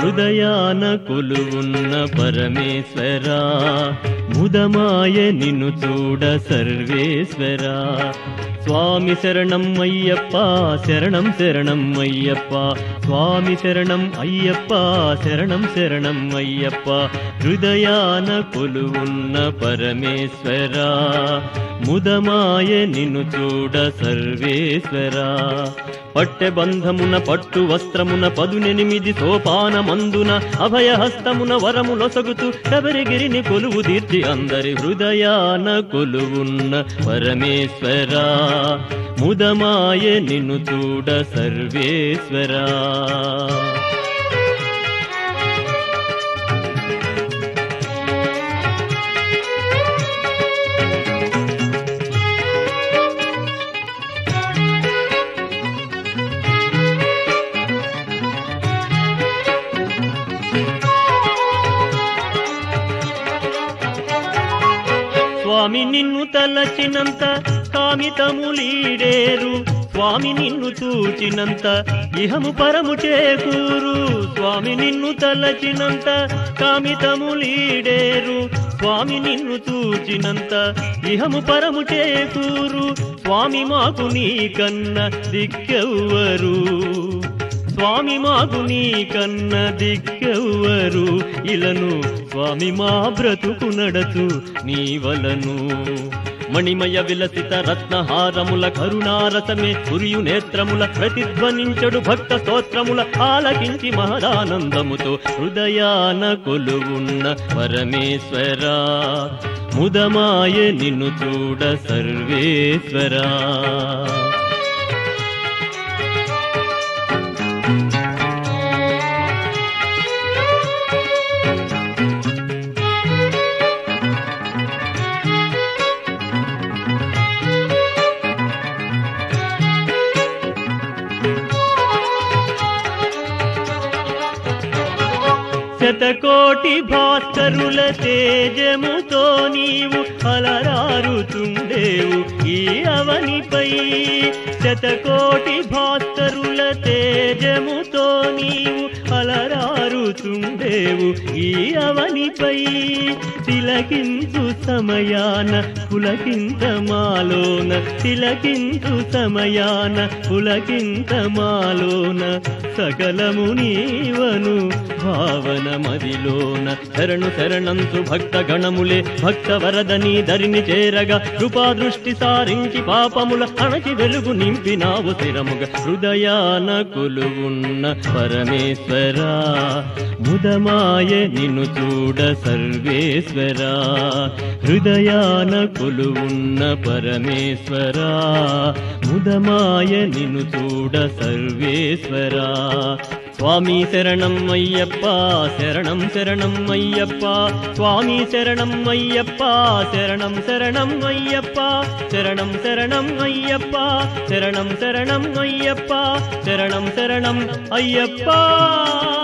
హృదయాన కొలువున్న పరమేశ్వరా ముదమాయ నిన్ను చూడ సర్వేశ్వరా స్వామి శరణం అయ్యప్ప శరణం శరణం అయ్యప్ప స్వామి శరణం అయ్యప్ప శరణం శరణం అయ్యప్ప హృదయాన కొలువున్న పరమేశ్వరా ముదమాయ నిన్ను చూడ సర్వేశ్వరా పట్టె బంధమున పట్టు వస్త్రమున 18 సోపానమందున అభయహస్తమున వరములొసగుతూ శబరిగిరిని కొలువు తీర్చి అందరి హృదయాన కొలువున్న పరమేశ్వరా ముదమాయ నిన్ను చూడ సర్వేశ్వరా స్వామి నిన్ను తలచినంత కామితములీడేరు స్వామి నిన్ను చూచినంత ఇహము పరము చేకూరు స్వామి నిన్ను తలచినంత కామితములీడేరు స్వామి నిన్ను చూచినంత ఇహము పరము చేకూరు స్వామి మాకు నీ కన్న దిక్కెవ్వరు స్వామి మాకు నీ కన్న దిక్కెవ్వరు ఇలను స్వామి మా బ్రతుకు నడచు నీ వలను మణిమయ విలసిత రత్నహారముల కరుణారసమే కురియు నేత్రముల ప్రతిధ్వనించడు భక్త స్తోత్రముల ఆలకించి మహదానందముతో హృదయాన కొలువున్న పరమేశ్వరా ముదమాయ నిన్ను చూడ సర్వేశ్వరా శతకోటి భాస్కరుల తేజముతో నీవు అలరారుతుండేవు ఈ అవనిపై శతకోటి భాస్కరుల తేజముతో నీవు అలరారుతుండేవు ఈ అవనిపై తిలకించు సమయాన పులకింత మాలోన తిలకించు సమయాన పులకింత మాలోన సకలము నీవను భావన మదిలోన శరణు శరణంతు భక్త గణములే భక్త వరదని ధరిని చేరగా కృపా దృష్టి సారించి పాపముల అణచి వెలుగు నింపినావు స్థిరముగా హృదయాన కొలువున్న పరమేశ్వరా ముదమాయ నిన్ను చూడ సర్వేశ్వరా హృదయాన కొలువున్న పరమేశ్వరా ముదమాయ నిన్ను చూడ సర్వేశ్వరా స్వామి శరణం అయ్యప్ప శరణం శరణం అయ్యప్ప స్వామి శరణం అయ్యప్ప శరణం శరణం అయ్యప్ప శరణం శరణం అయ్యప్ప శరణం శరణం అయ్యప్ప శరణం శరణం అయ్యప్ప